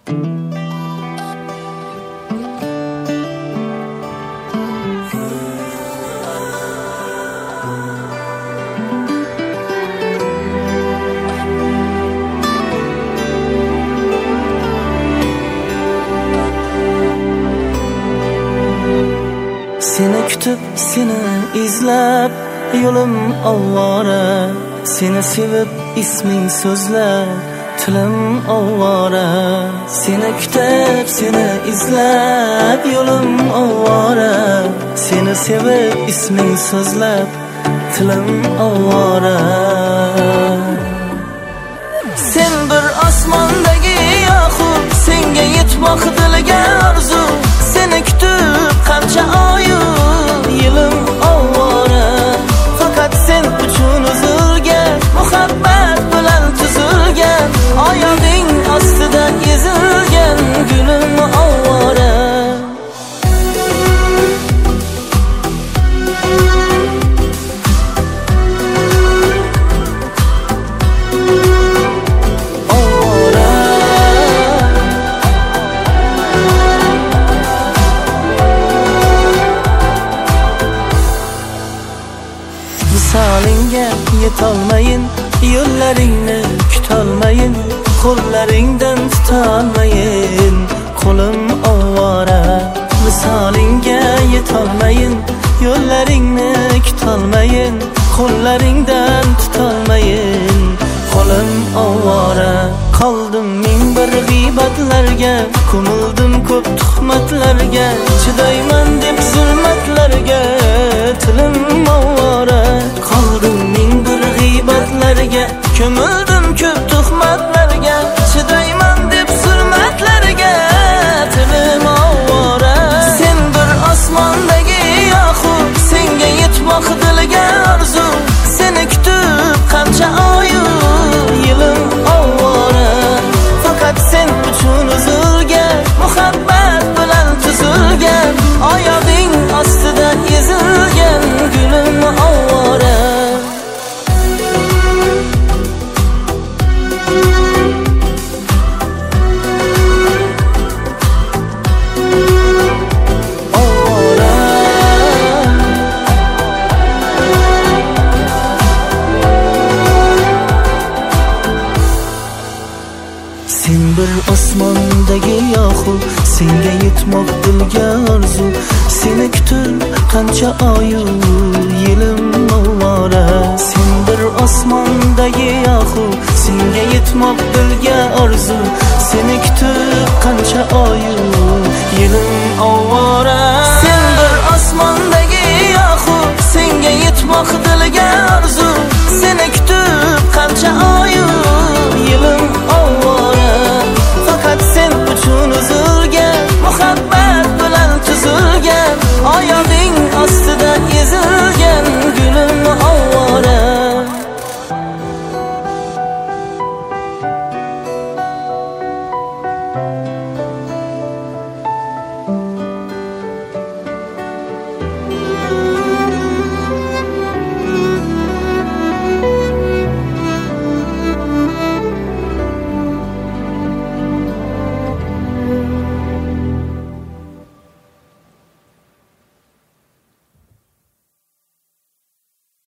Seni kutib, seni izlab, yo'lim ovvora. Seni sevib, isming so'zlab, tilim ovvora. Seni kutib, seni izlab, yo'lim ovvora. Seni sevib, isming so'zlab, tilim ovvora. Sen bir osmondagi yoqut, senga yetmoq dilga orzu. Seni kutib qancha oyu, yilim ovvora. Faqat sen uchun uzilgan, muhabbat bilan tuzilgan, oyog'ing ostida ezilgan gulim ovvora. Visalinga yetolmayin, yo'llaringni kutolmayin, qo'llaringdan tutolmayin, qo'lim ovvora. Visalinga yetolmayin, yo'llaringni kutolmayin, qo'llaringdan tutolmayin, qo'lim ovvora. Qoldim ming bir g'iybatlarga, ko'mildim ko'p tuhmatlarga, chidayman deb zulmatlarga, tilim ovvora. Qoldim ming bir g'iybatlarga, ko'mildim ko'p tuhmatlarga, chidayman deb zulmatlarga, tilim ovvora. Sen bir osmondagi yoqut, senga yetmoq dilga orzu. Seni kutib qancha oyu, yilim ovvora. Faqat sen uchun uzilgan, muhabbat bilan tuzilgan, oyog'ing ostida ezilgan gulim ovvora. Sen bir osmondagi yoqut, senga yetmoq dilga orzu. Seni kutib qancha oyu, yilim ovvora. Sen bir osmondagi yoqut, senga yetmoq dilga orzu.